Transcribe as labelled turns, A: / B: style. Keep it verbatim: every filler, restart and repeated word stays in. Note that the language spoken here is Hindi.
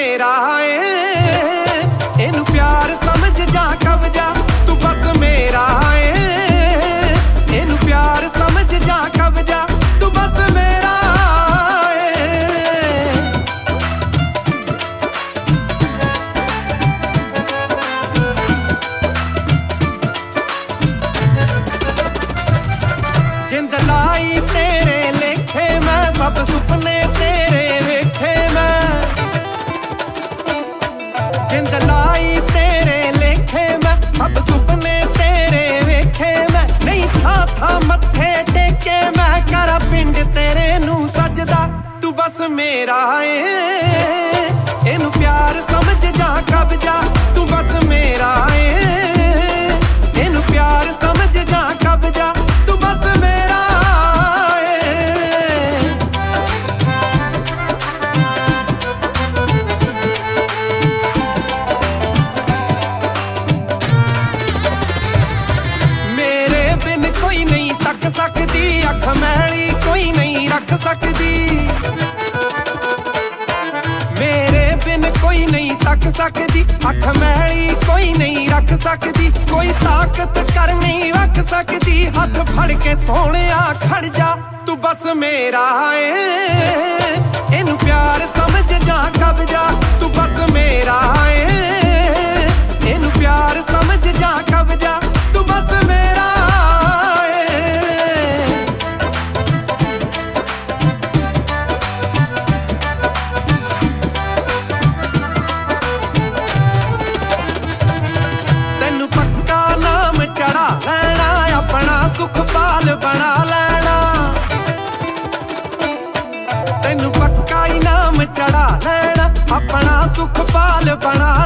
A: मेरा है इनू प्यार समझ जा कब्जा तू बस मेरा है इनू प्यार समझ जा कब्जा तू बस मेरा है। जिंद लाई तेरे लेखे मैं सब सुपने तेरे वेखे मैं जिंद लाई तेरे लेखे मैं सब सुपने तेरे वेखे मैं नहीं था था मत्थे टेके मैं करा पिंड तेरे नू सजदा तू बस मेरा है इनू प्यार समझ जा कब्जा तू बस मेरा है इनू प्यार समझ जा कब्जा तू बस मेरा कोई नहीं तक सकती अख मैली कोई नहीं रख सकती मेरे बिन कोई नहीं तक सकती अख मैली कोई नहीं रख सकती कोई ताकत कर नहीं रख सकती हाथ फड़ के सोहणिया खड़ जा तू बस मेरा है इनू प्यार समझ जा कब्जा तू बस मेरा है इनू प्यार समझ जा कब्जा तू बस मेरा सुखपाल बना लेना तेनू पक्का इनाम चढ़ा लेना अपना सुखपाल बना